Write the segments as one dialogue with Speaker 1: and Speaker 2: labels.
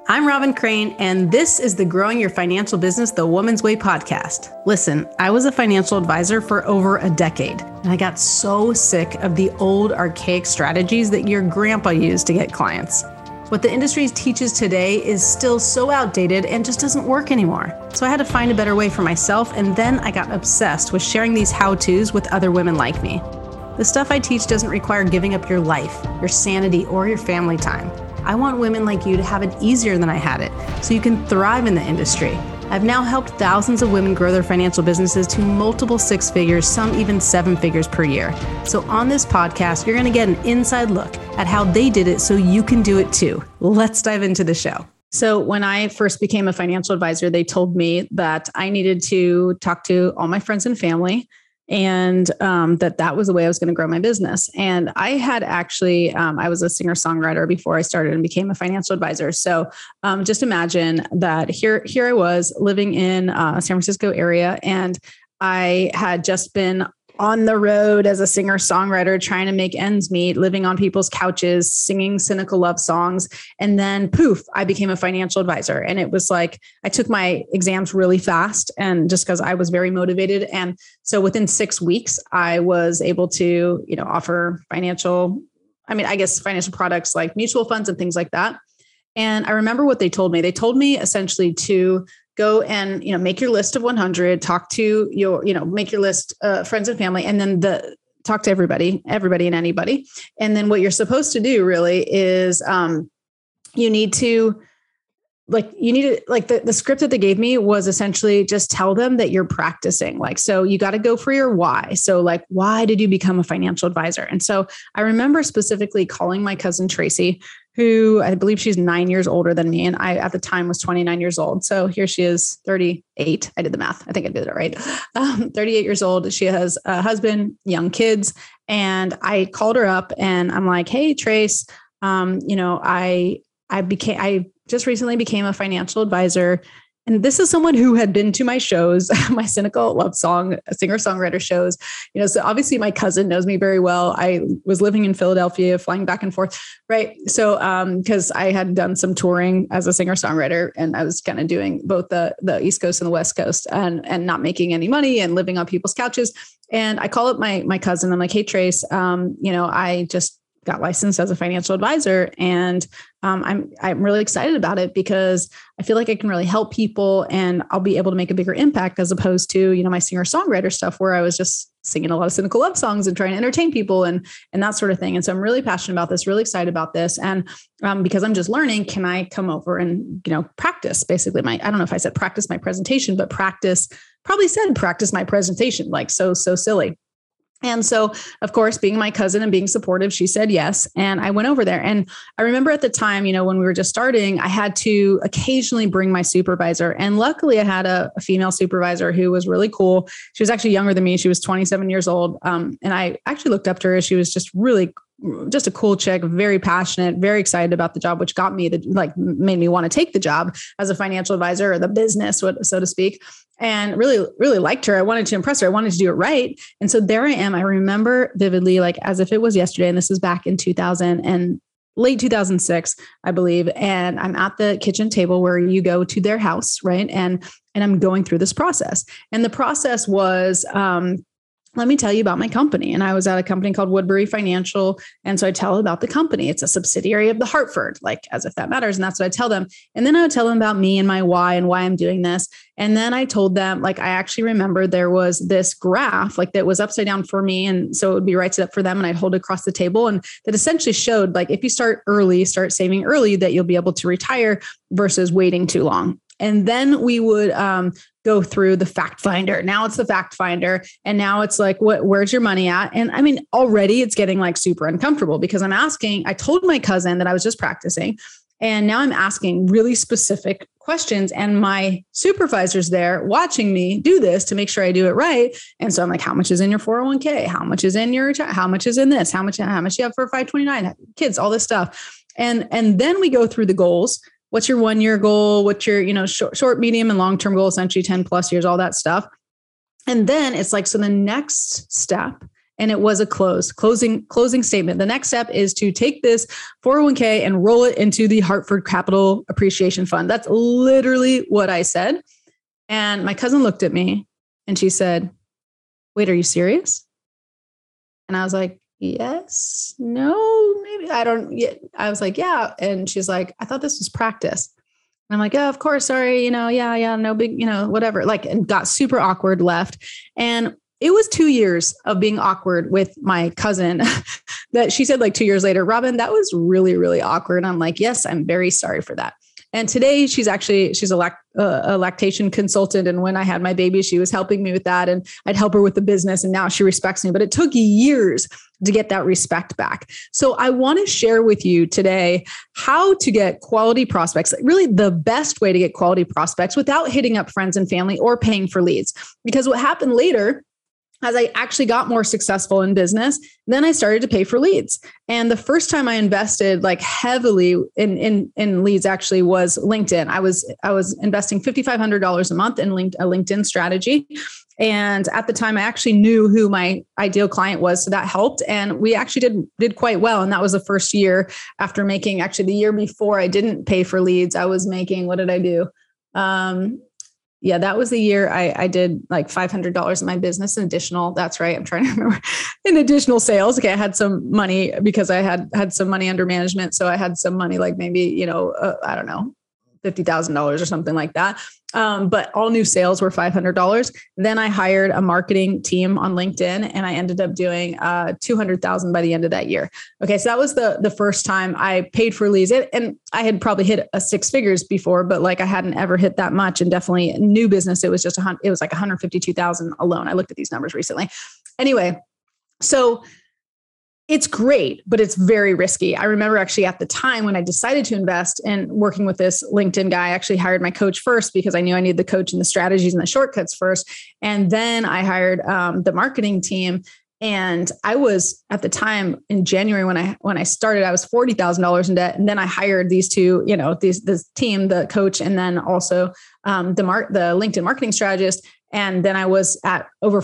Speaker 1: I'm Robin Crane, and this is the Growing Your Financial Business the Woman's Way podcast. Listen, I was a financial advisor for over a decade, and I got so sick of the old archaic strategies that your grandpa used to get clients. What the industry teaches today is still so outdated and just doesn't work anymore. So I had to find a better way for myself, and then I got obsessed with sharing these how-tos with other women like me. The stuff I teach doesn't require giving up your life, your sanity, or your family time. I want women like you to have it easier than I had it, so you can thrive in the industry. I've now helped thousands of women grow their financial businesses to multiple six figures, some even seven figures per year. So on this podcast, you're going to get an inside look at how they did it so you can do it too. Let's dive into the show. So when I first became a financial advisor, they told me that I needed to talk to all my friends and family, and that was the way I was going to grow my business. And I had actually, I was a singer-songwriter before I started and became a financial advisor. So just imagine that here I was living in San Francisco area, and I had just been on the road as a singer-songwriter, trying to make ends meet, living on people's couches, singing cynical love songs. And then poof, I became a financial advisor. And it was like, I took my exams really fast, and just because I was very motivated. And so within 6 weeks, I was able to, offer financial products like mutual funds and things like that. And I remember what they told me. They told me essentially to go and, make your list of 100, talk to your, make your list, friends and family, and then talk to everybody and anybody. And then what you're supposed to do really is, the script that they gave me was essentially just tell them that you're practicing. So you got to go for your why. So why did you become a financial advisor? And so I remember specifically calling my cousin Tracy, who I believe she's 9 years older than me. And I, at the time, was 29 years old. So here she is, 38. I did the math. I think I did it right. 38 years old. She has a husband, young kids. And I called her up and I'm like, hey, Trace, I just recently became a financial advisor. And this is someone who had been to my shows, my cynical love song, singer-songwriter shows. So obviously my cousin knows me very well. I was living in Philadelphia, flying back and forth, right? So because I had done some touring as a singer-songwriter, and I was kind of doing both the East Coast and the West Coast, and not making any money and living on people's couches. And I call up my cousin. I'm like, hey, Trace, I just got licensed as a financial advisor. And I'm really excited about it because I feel like I can really help people, and I'll be able to make a bigger impact as opposed to, my singer-songwriter stuff where I was just singing a lot of cynical love songs and trying to entertain people and that sort of thing. And so I'm really passionate about this, really excited about this. And because I'm just learning, can I come over and, practice basically I don't know if I said practice my presentation, but practice my presentation, so silly. And so, of course, being my cousin and being supportive, she said yes. And I went over there. And I remember at the time, when we were just starting, I had to occasionally bring my supervisor. And luckily, I had a female supervisor who was really cool. She was actually younger than me. She was 27 years old. And I actually looked up to her. She was just a cool chick, very passionate, very excited about the job, which got me made me want to take the job as a financial advisor, or the business, so to speak. And really, really liked her. I wanted to impress her. I wanted to do it right. And so there I am. I remember vividly, as if it was yesterday. And this is back in 2000 and late 2006, I believe. And I'm at the kitchen table where you go to their house, right? And I'm going through this process. And the process was, let me tell you about my company. And I was at a company called Woodbury Financial. And so I tell them about the company. It's a subsidiary of the Hartford, as if that matters. And that's what I tell them. And then I would tell them about me and my why and why I'm doing this. And then I told them, I actually remember there was this graph, that was upside down for me. And so it would be right side up for them. And I'd hold it across the table. And that essentially showed, if you start saving early, that you'll be able to retire versus waiting too long. And then we would go through the fact finder. Now it's the fact finder. And now it's where's your money at? And I mean, already it's getting super uncomfortable because I told my cousin that I was just practicing. And now I'm asking really specific questions, and my supervisor's there watching me do this to make sure I do it right. And so I'm like, how much is in your 401k? How much is in your, how much is in this? How much you have for 529 kids, all this stuff. And then we go through the goals. What's your 1 year goal? What's your, short, medium, and long-term goal, essentially 10 plus years, all that stuff. And then it's so the next step And it was a closing statement. The next step is to take this 401k and roll it into the Hartford Capital Appreciation Fund. That's literally what I said. And my cousin looked at me and she said, wait, are you serious? And I was like, yes, no, maybe I don't. Yeah. I was like, yeah. And she's like, I thought this was practice. And I'm like, oh, of course. Sorry. Yeah, no big, whatever. Like, and got super awkward, left. And it was 2 years of being awkward with my cousin that she said like 2 years later, Robin, that was really, really awkward. And I'm like, yes, I'm very sorry for that. And today she's a lactation consultant. And when I had my baby, she was helping me with that, and I'd help her with the business. And now she respects me, but it took years to get that respect back. So I want to share with you today how to get quality prospects, really the best way to get quality prospects without hitting up friends and family or paying for leads. Because what happened later, as I actually got more successful in business, then I started to pay for leads. And the first time I invested like heavily in leads actually was LinkedIn. I was investing $5,500 a month in a LinkedIn strategy. And at the time I actually knew who my ideal client was. So that helped. And we actually did quite well. And that was the first year after making, actually the year before I didn't pay for leads, I was making, what did I do? Yeah, that was the year I did like $500 in my business, in additional. That's right. I'm trying to remember, in additional sales. Okay. I had some money because I had some money under management. So I had some money, like maybe, I don't know, $50,000 or something like that. But all new sales were $500. Then I hired a marketing team on LinkedIn, and I ended up doing $200,000 by the end of that year. Okay, so that was the first time I paid for leads, and I had probably hit a six figures before, but like I hadn't ever hit that much. And definitely new business, it was like 152,000 alone. I looked at these numbers recently. Anyway, so it's great, but it's very risky. I remember actually at the time when I decided to invest in working with this LinkedIn guy, I actually hired my coach first because I knew I needed the coach and the strategies and the shortcuts first. And then I hired the marketing team. And I was at the time in January when I started, I was $40,000 in debt. And then I hired these two, this team, the coach, and then also the LinkedIn marketing strategist. And then I was at over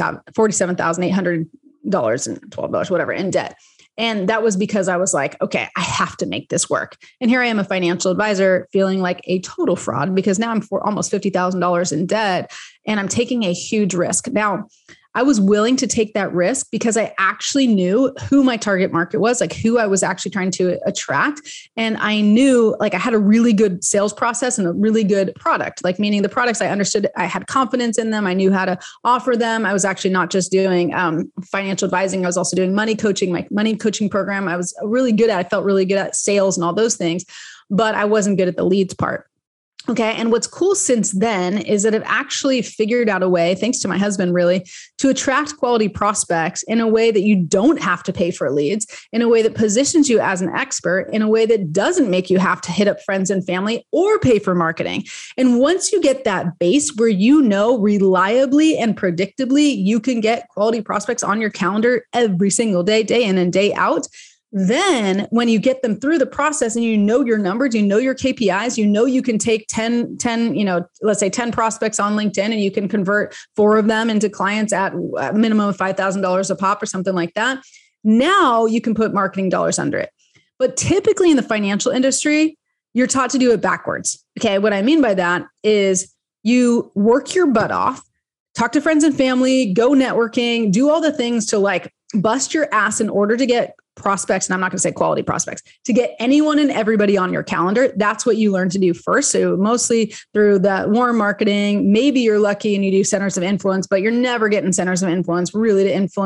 Speaker 1: $47,800 and $12, whatever, in debt. And that was because I was like, okay, I have to make this work. And here I am, a financial advisor, feeling like a total fraud because now I'm for almost $50,000 in debt and I'm taking a huge risk. Now, I was willing to take that risk because I actually knew who my target market was, like who I was actually trying to attract. And I knew like I had a really good sales process and a really good product, like meaning the products I understood, I had confidence in them. I knew how to offer them. I was actually not just doing financial advising. I was also doing money coaching, my money coaching program. I felt really good at sales and all those things, but I wasn't good at the leads part. Okay. And what's cool since then is that I've actually figured out a way, thanks to my husband, really, to attract quality prospects in a way that you don't have to pay for leads, in a way that positions you as an expert, in a way that doesn't make you have to hit up friends and family or pay for marketing. And once you get that base where you know reliably and predictably you can get quality prospects on your calendar every single day, day in and day out, then when you get them through the process and you know your numbers, you know your KPIs, you know you can take 10, let's say 10 prospects on LinkedIn and you can convert 4 of them into clients at a minimum of $5,000 a pop or something like that. Now you can put marketing dollars under it. But typically in the financial industry, you're taught to do it backwards. Okay. What I mean by that is you work your butt off, talk to friends and family, go networking, do all the things to like bust your ass in order to get prospects. And I'm not going to say quality prospects, to get anyone and everybody on your calendar. That's what you learn to do first. So mostly through the warm marketing, maybe you're lucky and you do centers of influence, but you're never getting centers of influence really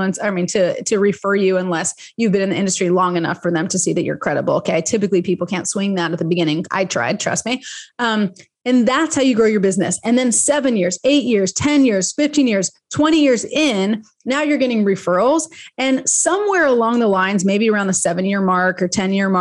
Speaker 1: to refer you unless you've been in the industry long enough for them to see that you're credible. Okay. Typically people can't swing that at the beginning. I tried, trust me. And that's how you grow your business. And then 7 years, 8 years, 10 years, 15 years, 20 years in, now you're getting referrals. And somewhere along the lines, maybe around the 7-year mark or 10-year mark,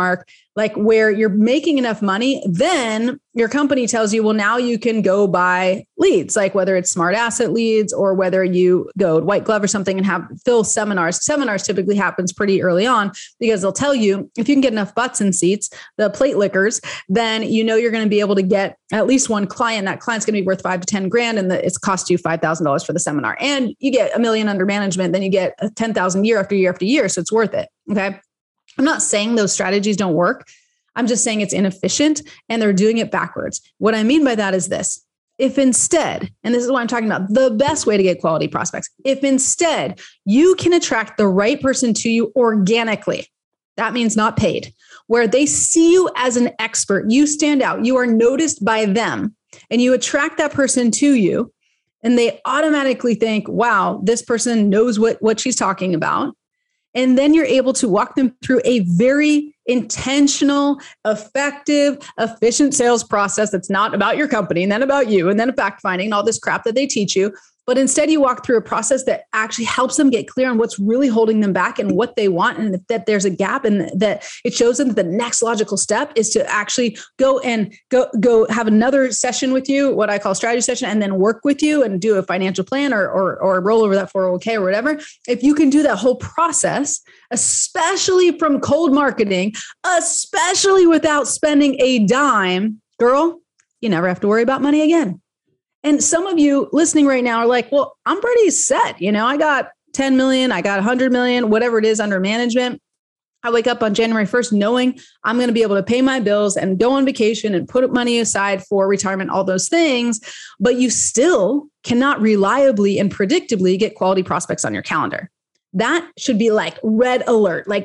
Speaker 1: like where you're making enough money, then your company tells you, well, now you can go buy leads, like whether it's smart asset leads or whether you go white glove or something and have fill seminars. Seminars typically happens pretty early on because they'll tell you if you can get enough butts in seats, the plate lickers, then you know you're going to be able to get at least one client. That client's going to be worth $5,000 to $10,000, and it's cost you $5,000 for the seminar. And you get $1 million under management, then you get 10,000 year after year after year. So it's worth it. Okay. I'm not saying those strategies don't work. I'm just saying it's inefficient and they're doing it backwards. What I mean by that is this. If instead, and this is what I'm talking about, the best way to get quality prospects, if instead you can attract the right person to you organically, that means not paid, where they see you as an expert, you stand out, you are noticed by them, and you attract that person to you, and they automatically think, wow, this person knows what she's talking about. And then you're able to walk them through a very intentional, effective, efficient sales process that's not about your company and then about you and then fact finding and all this crap that they teach you. But instead you walk through a process that actually helps them get clear on what's really holding them back and what they want, and that there's a gap, and that it shows them that the next logical step is to actually go have another session with you, what I call strategy session, and then work with you and do a financial plan or roll over that 401k or whatever. If you can do that whole process, especially from cold marketing, especially without spending a dime, girl, you never have to worry about money again. And some of you listening right now are like, well, I'm pretty set. You know, I got 10 million, I got 100 million, whatever it is under management. I wake up on January 1st knowing I'm going to be able to pay my bills and go on vacation and put money aside for retirement, all those things. But you still cannot reliably and predictably get quality prospects on your calendar. That should be like red alert, like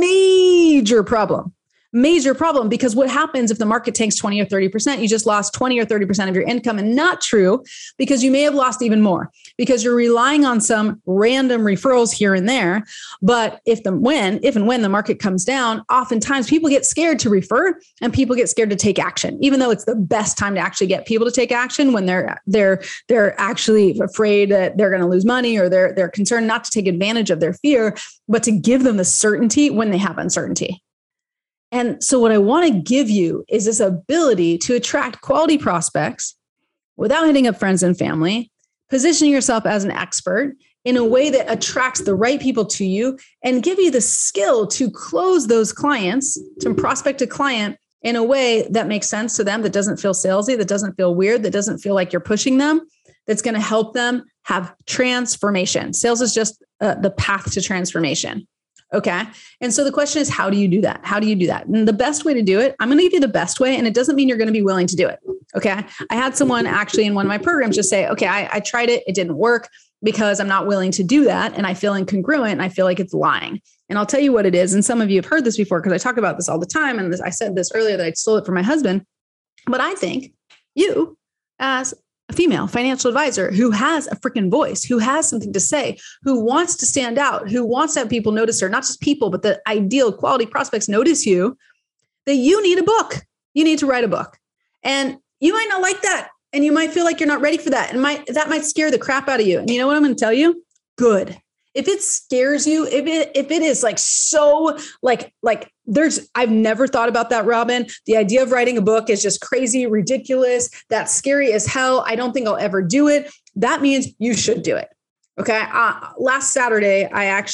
Speaker 1: major problem. Major problem, because what happens if the market tanks 20 or 30%? You just lost 20 or 30% of your income. And not true, because you may have lost even more because you're relying on some random referrals here and there. But if and when the market comes down, oftentimes people get scared to refer and people get scared to take action, even though it's the best time to actually get people to take action when they're actually afraid that they're going to lose money, or they're concerned not to take advantage of their fear, but to give them the certainty when they have uncertainty. And so what I want to give you is this ability to attract quality prospects without hitting up friends and family, positioning yourself as an expert in a way that attracts the right people to you and give you the skill to close those clients, to prospect a client in a way that makes sense to them, that doesn't feel salesy, that doesn't feel weird, that doesn't feel like you're pushing them, that's going to help them have transformation. Sales is just the path to transformation. Okay. And so the question is, how do you do that? How do you do that? And the best way to do it, I'm going to give you the best way. And it doesn't mean you're going to be willing to do it. Okay. I had someone actually in one of my programs just say, okay, I tried it. It didn't work because I'm not willing to do that. And I feel incongruent and I feel like it's lying. And I'll tell you what it is. And some of you have heard this before because I talk about this all the time. And I said this earlier that I stole it from my husband. But I think you, as a female financial advisor who has a freaking voice, who has something to say, who wants to stand out, who wants to have people notice her, not just people, but the ideal quality prospects notice you, that you need a book. You need to write a book. And you might not like that. And you might feel like you're not ready for that. And that might scare the crap out of you. And you know what I'm going to tell you? Good. If it scares you, if it is like so like I've never thought about that, Robin. The idea of writing a book is just crazy, ridiculous. That's scary as hell. I don't think I'll ever do it. That means you should do it. Okay. Last Saturday,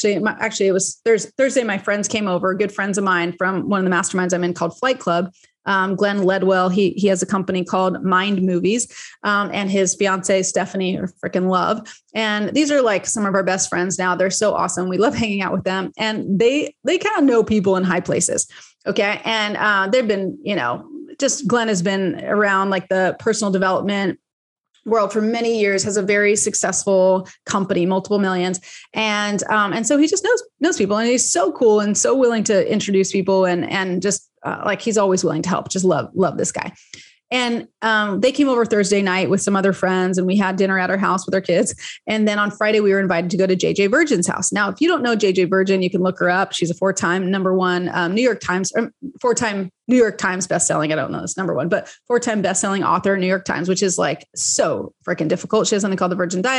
Speaker 1: it was Thursday. My friends came over, good friends of mine from one of the masterminds I'm in called Flight Club. Glenn Ledwell, he has a company called Mind Movies, and his fiance, Stephanie, are freaking love. And these are like some of our best friends now. They're so awesome. We love hanging out with them, and they kind of know people in high places. Okay. And they've been, just Glenn has been around like the personal development world for many years, has a very successful company, multiple millions. And so he just knows people, and he's so cool and so willing to introduce people and just like he's always willing to help. Just love this guy. And they came over Thursday night with some other friends, and we had dinner at our house with our kids. And then on Friday, we were invited to go to JJ Virgin's house. Now, if you don't know JJ Virgin, you can look her up. She's a four-time New York Times bestselling. I don't know this number one, but four-time bestselling author, New York Times, which is like so freaking difficult. She has something called the Virgin Diet.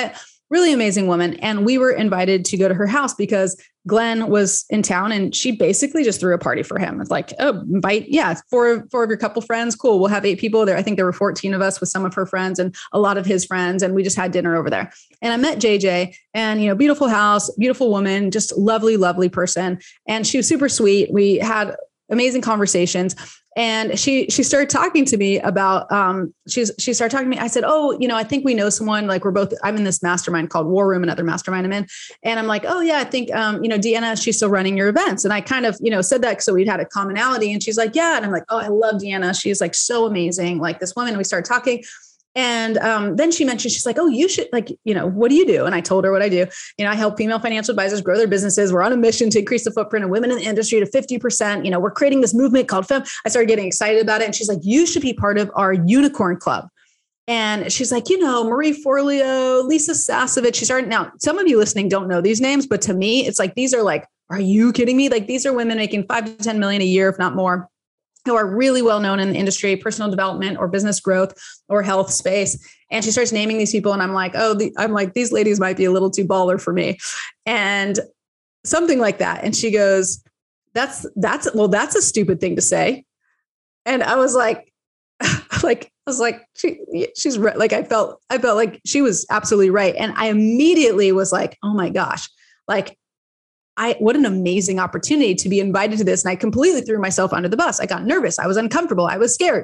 Speaker 1: really amazing woman. And we were invited to go to her house because Glenn was in town and she basically just threw a party for him. It's like, oh, invite, four of your couple friends. Cool. We'll have 8 people there. I think there were 14 of us with some of her friends and a lot of his friends. And we just had dinner over there. And I met JJ and, beautiful house, beautiful woman, just lovely, lovely person. And she was super sweet. We had amazing conversations. And she started talking to me about, she started talking to me. I said, oh, I think we know someone, like I'm in this mastermind called War Room, another mastermind I'm in. And I'm like, oh yeah, I think, Deanna, she's still running your events. And I kind of, said that so we'd had a commonality, and she's like, yeah. And I'm like, oh, I love Deanna. She's like so amazing. Like this woman. And we started talking. And then she mentioned, she's like, oh, you should what do you do? And I told her what I do. I help female financial advisors grow their businesses. We're on a mission to increase the footprint of women in the industry to 50%. We're creating this movement called Femme. I started getting excited about it. And she's like, you should be part of our unicorn club. And she's like, Marie Forleo, Lisa Sasevich. She started. Now, some of you listening don't know these names, but to me, it's like, these are like, are you kidding me? Like, these are women making 5 to 10 million a year, if not more, who are really well known in the industry, personal development or business growth or health space. And she starts naming these people. And I'm like, these ladies might be a little too baller for me. And something like that. And she goes, that's a stupid thing to say. And I was like, she's right. Like, I felt like she was absolutely right. And I immediately was like, oh my gosh, like, what an amazing opportunity to be invited to this. And I completely threw myself under the bus. I got nervous. I was uncomfortable. I was scared.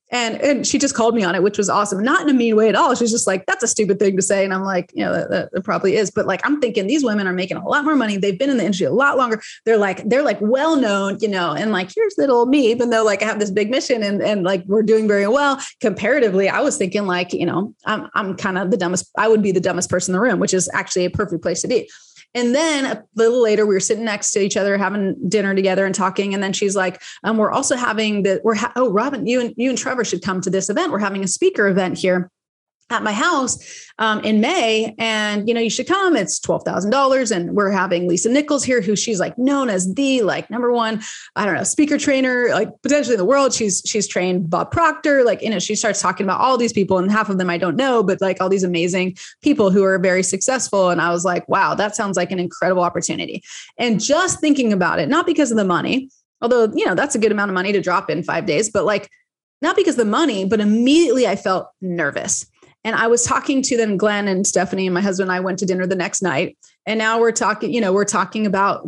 Speaker 1: And she just called me on it, which was awesome. Not in a mean way at all. She's just like, that's a stupid thing to say. And I'm like, that probably is. But like, I'm thinking these women are making a lot more money. They've been in the industry a lot longer. They're like well known, and like, here's little me, even though like I have this big mission and like we're doing very well comparatively. I was thinking like, I'm kind of the dumbest. I would be the dumbest person in the room, which is actually a perfect place to be. And then a little later, we were sitting next to each other, having dinner together and talking. And then she's like, we're also having Robin, you and Trevor should come to this event. We're having a speaker event here at my house in May. And, you should come. It's $12,000. And we're having Lisa Nichols here, who she's like known as the like number one, speaker trainer, like potentially in the world. She's trained Bob Proctor. Like, she starts talking about all these people, and half of them I don't know, but like all these amazing people who are very successful. And I was like, wow, that sounds like an incredible opportunity. And just thinking about it, not because of the money, although, that's a good amount of money to drop in 5 days, but like, not because of the money, but immediately I felt nervous. And I was talking to them, Glenn and Stephanie and my husband and I went to dinner the next night. And now we're talking about,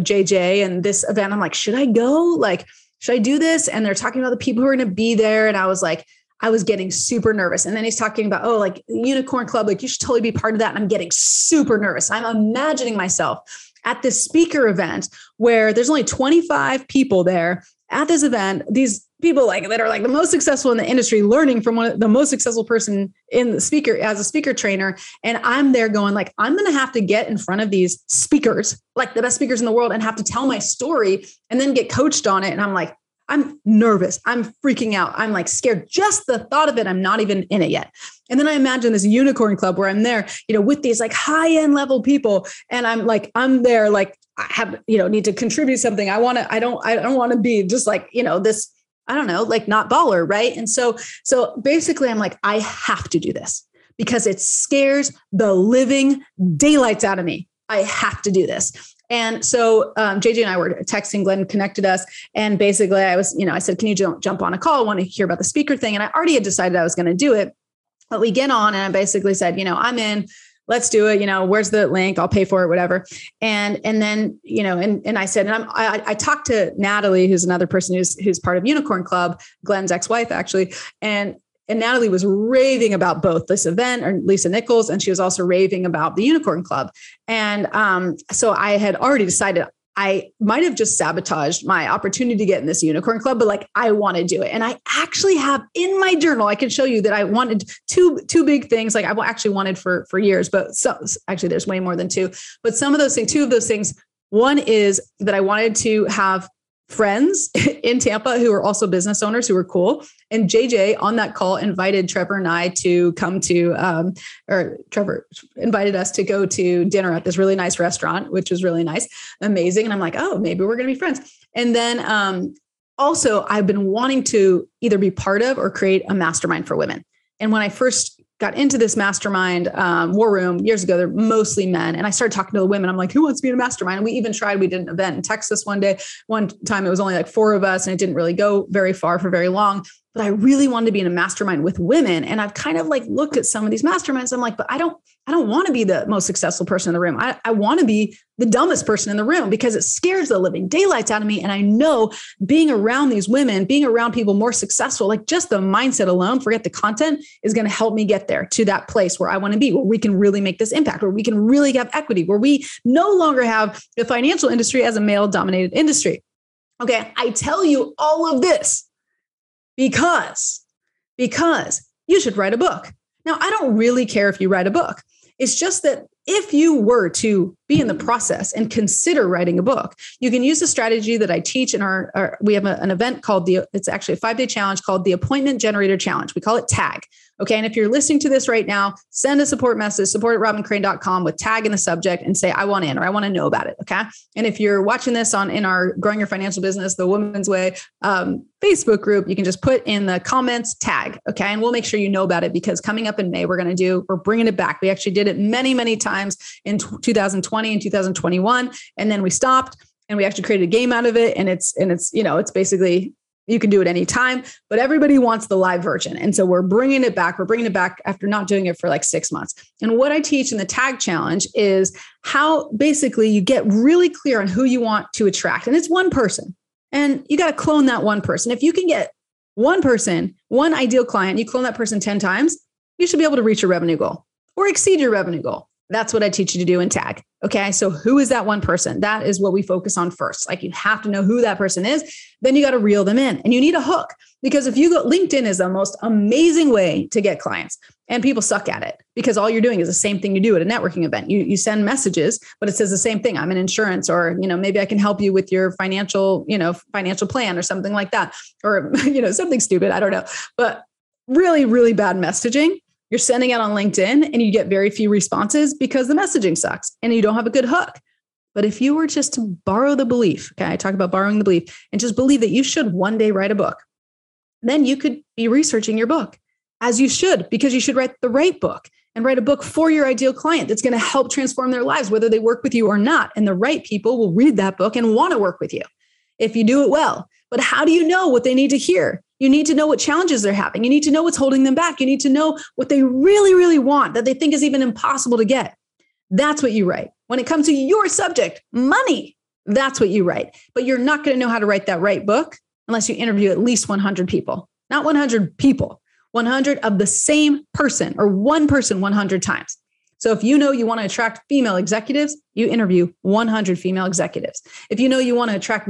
Speaker 1: JJ and this event. I'm like, should I go? Like, should I do this? And they're talking about the people who are going to be there. And I was like, I was getting super nervous. And then he's talking about, like Unicorn Club, like you should totally be part of that. And I'm getting super nervous. I'm imagining myself at this speaker event where there's only 25 people there at this event. These people like that are like the most successful in the industry, learning from the most successful person in the speaker as a speaker trainer. And I'm there going like, I'm going to have to get in front of these speakers, like the best speakers in the world, and have to tell my story and then get coached on it. And I'm like, I'm nervous. I'm freaking out. I'm like scared. Just the thought of it. I'm not even in it yet. And then I imagine this unicorn club where I'm there, with these like high end level people. And I'm there, like I have, need to contribute something. I don't want to be just like, this, I don't know, like not baller. Right. And so basically I'm like, I have to do this because it scares the living daylights out of me. I have to do this. And so JJ and I were texting. Glenn connected us. And basically I said, can you jump on a call? I want to hear about the speaker thing. And I already had decided I was going to do it. But we get on and I basically said, I'm in, let's do it. Where's the link? I'll pay for it, whatever. And then, and I said, and I talked to Natalie, who's another person who's part of Unicorn Club, Glenn's ex-wife actually. And Natalie was raving about both this event, or Lisa Nichols, and she was also raving about the Unicorn Club. And so I had already decided I might have just sabotaged my opportunity to get in this Unicorn Club, but like, I want to do it. And I actually have in my journal, I can show you that I wanted two big things. Like I actually wanted for years, but actually there's way more than two, but two of those things, one is that I wanted to have friends in Tampa who are also business owners who were cool. And JJ on that call invited Trevor and I to come to, or Trevor invited us to go to dinner at this really nice restaurant, which was really nice, amazing. And I'm like, oh, maybe we're going to be friends. And then also I've been wanting to either be part of or create a mastermind for women. And when I first got into this mastermind war room years ago. They're mostly men. And I started talking to the women. I'm like, who wants to be in a mastermind? And we even tried, we did an event in Texas one time, it was only like 4 of us and it didn't really go very far for very long. But I really wanted to be in a mastermind with women. And I've kind of like looked at some of these masterminds. I'm like, but I don't want to be the most successful person in the room. I want to be the dumbest person in the room because it scares the living daylights out of me. And I know being around these women, being around people more successful, like just the mindset alone, forget the content, is going to help me get there to that place where I want to be, where we can really make this impact, where we can really have equity, where we no longer have the financial industry as a male dominated industry. Okay. I tell you all of this because you should write a book. Now, I don't really care if you write a book. It's just that if you were to be in the process and consider writing a book, you can use a strategy that I teach in we have an event called it's actually a 5-day challenge called the Appointment Generator Challenge. We call it TAG. Okay. And if you're listening to this right now, send a support message, support@robbincrane.com with TAG in the subject and say, I want in, or I want to know about it. Okay. And if you're watching this in our Growing Your Financial Business, the Women's Way Facebook group, you can just put in the comments TAG. Okay. And we'll make sure you know about it because coming up in May, we're bringing it back. We actually did it many, many times in 2020 and 2021. And then we stopped and we actually created a game out of it. And it's basically, you can do it anytime, but everybody wants the live version. And so we're bringing it back. We're bringing it back after not doing it for like 6 months. And what I teach in the TAG challenge is how basically you get really clear on who you want to attract. And it's one person. And you got to clone that one person. If you can get one person, one ideal client, you clone that person 10 times, you should be able to reach your revenue goal or exceed your revenue goal. That's what I teach you to do in TAG. Okay. So who is that one person? That is what we focus on first. Like you have to know who that person is. Then you got to reel them in and you need a hook because if you go, LinkedIn is the most amazing way to get clients and people suck at it because all you're doing is the same thing you do at a networking event. You send messages, but it says the same thing. I'm in insurance or, maybe I can help you with your financial plan or something like that. Or, something stupid. I don't know, but really, really bad messaging. You're sending it on LinkedIn and you get very few responses because the messaging sucks and you don't have a good hook. But if you were just to borrow the belief, okay, I talk about borrowing the belief and just believe that you should one day write a book, then you could be researching your book as you should, because you should write the right book and write a book for your ideal client that's going to help transform their lives, whether they work with you or not. And the right people will read that book and want to work with you if you do it well. But how do you know what they need to hear? You need to know what challenges they're having. You need to know what's holding them back. You need to know what they really, really want that they think is even impossible to get. That's what you write. When it comes to your subject, money, that's what you write. But you're not going to know how to write that right book unless you interview at least 100 people, not 100 people, 100 of the same person or one person 100 times. So if you know you want to attract female executives, you interview 100 female executives. If you know you want to attract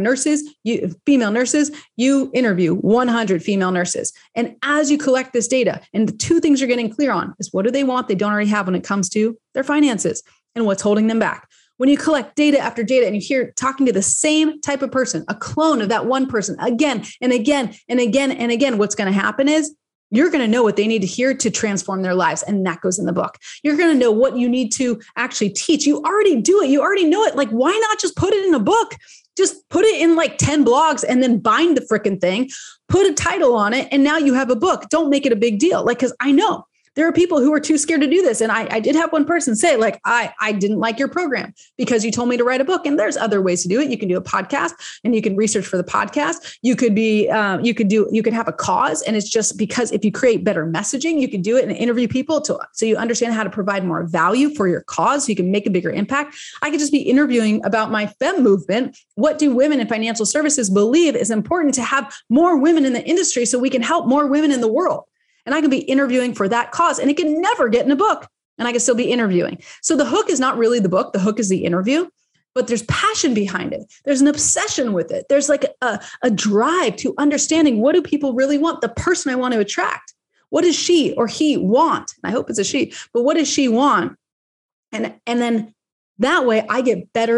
Speaker 1: female nurses, you interview 100 female nurses. And as you collect this data, and the 2 things you're getting clear on is what do they want they don't already have when it comes to their finances and what's holding them back. When you collect data after data and you hear talking to the same type of person, a clone of that one person again and again and again and again, what's going to happen is you're going to know what they need to hear to transform their lives. And that goes in the book. You're going to know what you need to actually teach. You already do it. You already know it. Like, why not just put it in a book? Just put it in like 10 blogs and then bind the freaking thing, put a title on it. And now you have a book. Don't make it a big deal. Like, cause I know there are people who are too scared to do this. And I did have one person say like, I didn't like your program because you told me to write a book. And there's other ways to do it. You can do a podcast and you can research for the podcast. You could you could have a cause. And it's just because if you create better messaging, you can do it and interview people so you understand how to provide more value for your cause. So you can make a bigger impact. I could just be interviewing about my FEM movement. What do women in financial services believe is important to have more women in the industry so we can help more women in the world? And I can be interviewing for that cause and it can never get in a book and I can still be interviewing. So the hook is not really the book. The hook is the interview, but there's passion behind it. There's an obsession with it. There's like a drive to understanding what do people really want? The person I want to attract. What does she or he want? And I hope it's a she, but what does she want? And then that way I get better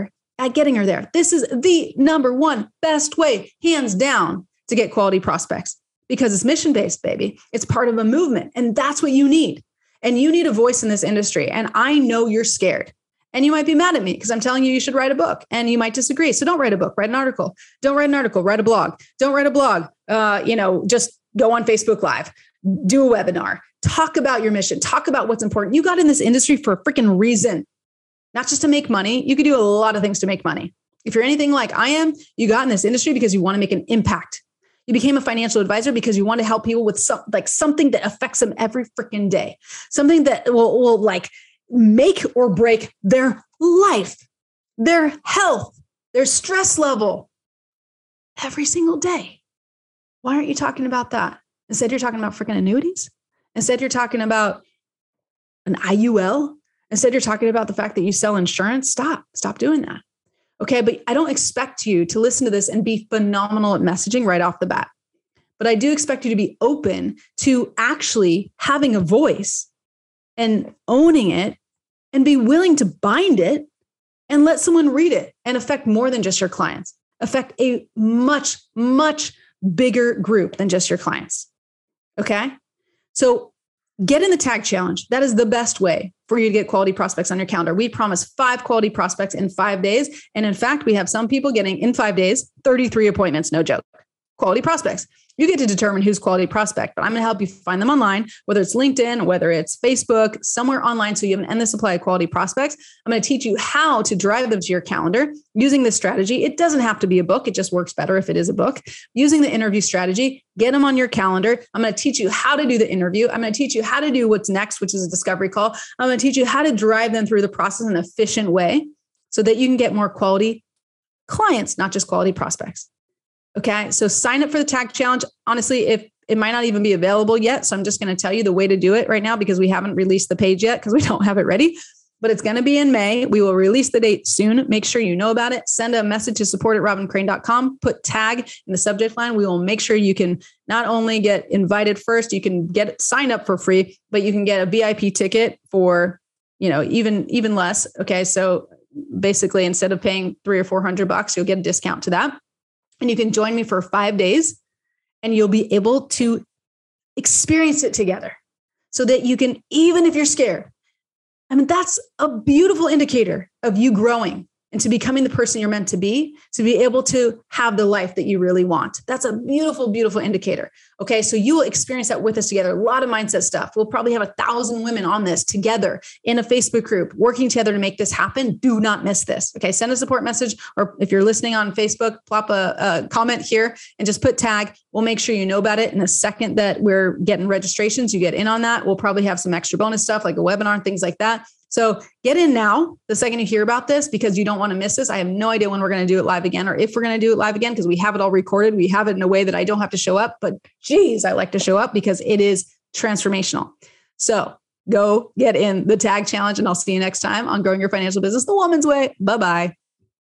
Speaker 1: at getting her there. This is the number one best way, hands down, to get quality prospects. Because it's mission-based, baby. It's part of a movement. And that's what you need. And you need a voice in this industry. And I know you're scared. And you might be mad at me because I'm telling you should write a book. And you might disagree. So don't write a book. Write an article. Don't write an article. Write a blog. Don't write a blog. Just go on Facebook Live, do a webinar, talk about your mission, talk about what's important. You got in this industry for a freaking reason, not just to make money. You could do a lot of things to make money. If you're anything like I am, you got in this industry because you want to make an impact. You became a financial advisor because you want to help people with something that affects them every freaking day, something that will like make or break their life, their health, their stress level every single day. Why aren't you talking about that? Instead, you're talking about freaking annuities. Instead, you're talking about an IUL. Instead, you're talking about the fact that you sell insurance. Stop doing that. Okay. But I don't expect you to listen to this and be phenomenal at messaging right off the bat. But I do expect you to be open to actually having a voice and owning it and be willing to bind it and let someone read it and affect more than just your clients, affect a much, much bigger group than just your clients. Okay. So get in the tag challenge. That is the best way for you to get quality prospects on your calendar. We promise 5 quality prospects in 5 days. And in fact, we have some people getting in 5 days, 33 appointments. No joke. Quality prospects. You get to determine who's quality prospect, but I'm going to help you find them online, whether it's LinkedIn, whether it's Facebook, somewhere online. So you have an endless supply of quality prospects. I'm going to teach you how to drive them to your calendar using this strategy. It doesn't have to be a book. It just works better if it is a book. Using the interview strategy, get them on your calendar. I'm going to teach you how to do the interview. I'm going to teach you how to do what's next, which is a discovery call. I'm going to teach you how to drive them through the process in an efficient way so that you can get more quality clients, not just quality prospects. Okay. So sign up for the tag challenge. Honestly, if it might not even be available yet. So I'm just going to tell you the way to do it right now because we haven't released the page yet because we don't have it ready, but it's going to be in May. We will release the date soon. Make sure you know about it. Send a message to support@robyncrane.com, put tag in the subject line. We will make sure you can not only get invited first, you can sign up for free, but you can get a VIP ticket for, even less. Okay. So basically instead of paying $300 or $400, you'll get a discount to that. And you can join me for 5 days and you'll be able to experience it together so that you can, even if you're scared, that's a beautiful indicator of you growing and to becoming the person you're meant to be able to have the life that you really want. That's a beautiful, beautiful indicator. Okay. So you will experience that with us together. A lot of mindset stuff. We'll probably have 1,000 women on this together in a Facebook group, working together to make this happen. Do not miss this. Okay. Send a support message, or if you're listening on Facebook, plop a comment here and just put tag. We'll make sure you know about it. In the second that we're getting registrations, you get in on that. We'll probably have some extra bonus stuff like a webinar and things like that. So get in now the second you hear about this because you don't want to miss this. I have no idea when we're going to do it live again or if we're going to do it live again because we have it all recorded. We have it in a way that I don't have to show up, but geez, I like to show up because it is transformational. So go get in the tag challenge and I'll see you next time on Growing Your Financial Business the Woman's Way. Bye-bye.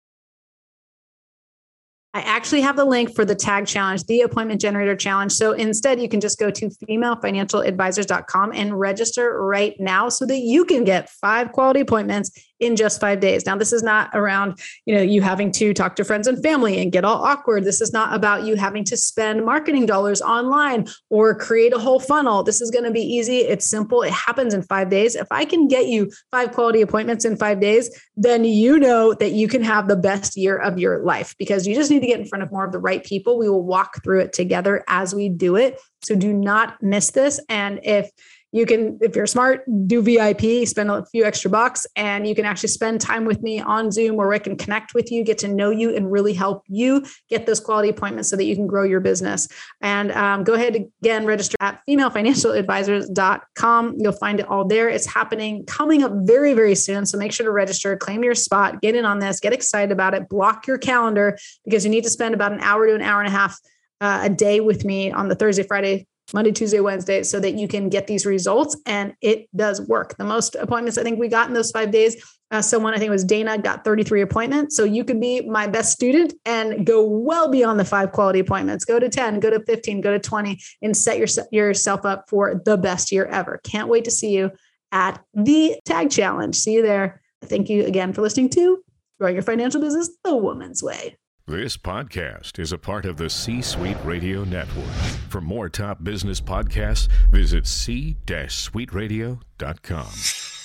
Speaker 1: I actually have the link for the tag challenge, the appointment generator challenge. So instead, you can just go to femalefinancialadvisors.com and register right now so that you can get 5 quality appointments in just 5 days. Now, this is not around, you having to talk to friends and family and get all awkward. This is not about you having to spend marketing dollars online or create a whole funnel. This is going to be easy. It's simple. It happens in 5 days. If I can get you 5 quality appointments in 5 days, then you know that you can have the best year of your life because you just need to get in front of more of the right people. We will walk through it together as we do it. So do not miss this. And if you're smart, do VIP, spend a few extra bucks, and you can actually spend time with me on Zoom where I can connect with you, get to know you, and really help you get those quality appointments so that you can grow your business. And go ahead again, register at femalefinancialadvisors.com. You'll find it all there. It's coming up very, very soon. So make sure to register, claim your spot, get in on this, get excited about it, block your calendar because you need to spend about an hour to an hour and a half a day with me on the Thursday, Friday, Monday, Tuesday, Wednesday, so that you can get these results. And it does work. The most appointments I think we got in those 5 days, someone, I think it was Dana, got 33 appointments. So you could be my best student and go well beyond the 5 quality appointments. Go to 10, go to 15, go to 20, and set yourself up for the best year ever. Can't wait to see you at the Tag Challenge. See you there. Thank you again for listening to Growing Your Financial Business the Woman's Way.
Speaker 2: This podcast is a part of the C-Suite Radio Network. For more top business podcasts, visit c-suiteradio.com.